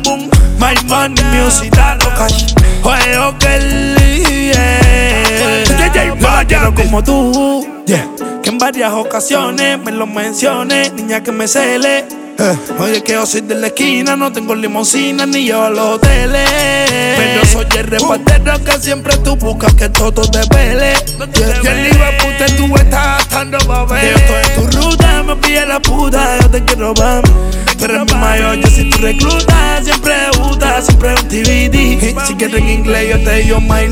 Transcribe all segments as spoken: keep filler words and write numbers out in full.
boom. My money, music, dalo cash. Juego que yeah. No la quiero como tú, yeah. Que en varias ocasiones me lo mencioné, niña que me cele. Eh. Oye que yo soy de la esquina, no tengo limusina ni yo a los hoteles. Pero soy el reportero que siempre tú buscas que todo te pele. Y el hijo de puta tú estás gastando papel. Yo estoy en tu ruta, me pide la puta, yo te quiero para mí. Pero en mi mayor yo soy tu recluta, siempre gusta, siempre un T V D. Si quieres en inglés yo te digo my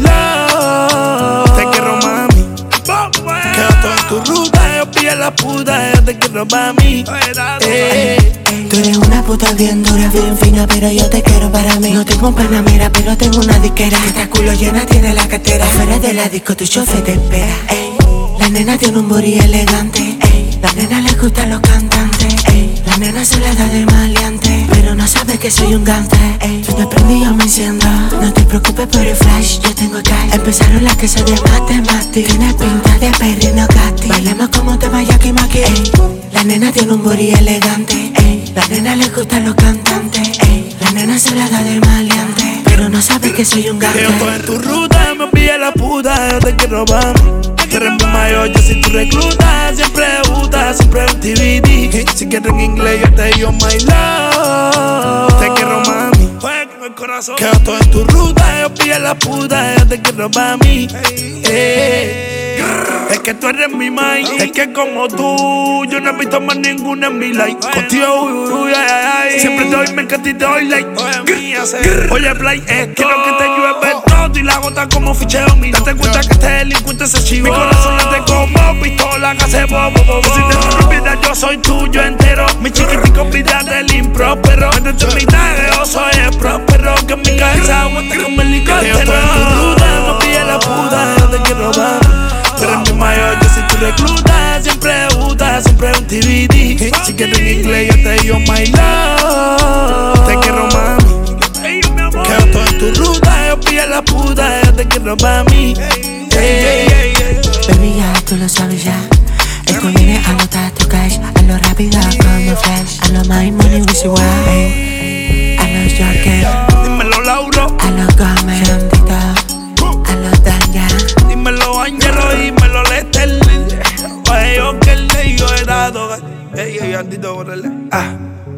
love. Te quiero mami. Que yo estoy en tu ruta, yo pide la puta, yo te quiero para mí. Eh. Tú eres una puta bien dura, bien fina, pero yo te quiero para mí. No tengo un panamera, pero tengo una disquera. Esta culo llena tiene la cartera. Afuera de la disco tu chofer te espera. Ey. La nena tiene un booty elegante. Ey. La nena le gustan los cantantes. Ey. La nena se la da de maleante, pero no sabe que soy un gante. Ey. Tú me prendí, yo me enciendo. No te preocupes por el flash, yo tengo cash. Empezaron las que se de matemáticas. Tiene pinta de perrino gati. Bailemos como te vaya aquí, maqui. La nena tiene un booty elegante. Ey. La nena le gustan los cantantes. Ey. La nena se la da de maleante, pero no sabe que soy un gante. Que yo estoy en tu ruta, me pide la puta, yo te quiero para mí. Pero en mi mayor yo soy tu recluta, siempre gusta, siempre un T V D. Si quieres en inglés yo te digo my love. Te quiero mami, juega con el corazón. Que yo estoy en tu ruta, yo pide la puta, yo te quiero para mí. Eh. Es que tú eres mi mind, es que como tú yo no he visto más ninguna en mi life. Contigo, uy, uy, uy, ay, ay, ay. Siempre te doy, me encanta y te doy like. Oye, mía, oye, play esto. Quiero que te llueve todo y la gota como ficheo mío. Date cuenta que este delincuente se chivó. Mi corazón late como pistola que hace bobo, bobo. Si te olvidas yo soy tuyo entero. Mi chiquitico vida del impróspero. Métete en mi tag, yo soy el próspero. Que en mi cabeza aguanta como el helicóptero. Que yo estoy en tu ruta, no pide la puta, yo te quiero más. Pero en mi mayor yo soy tu recluta, siempre gusta, siempre un T V D. Si quieres en inglés yo te digo my love. Te quiero mami, que yo estoy en tu ruta, yo pide la puta, yo te quiero para mí. Baby ya, tú lo sabes ya. Esto viene a notar tu cash. A lo rápido como flash. A lo my money with you way. A lo Joker. Dímelo Lauro. A lo Gómez. A lo Danja. Dímelo Angelo, dímelo Lester. Oye, yo que el de yo he dado. Ey, ey, Andito, borrele. Ah.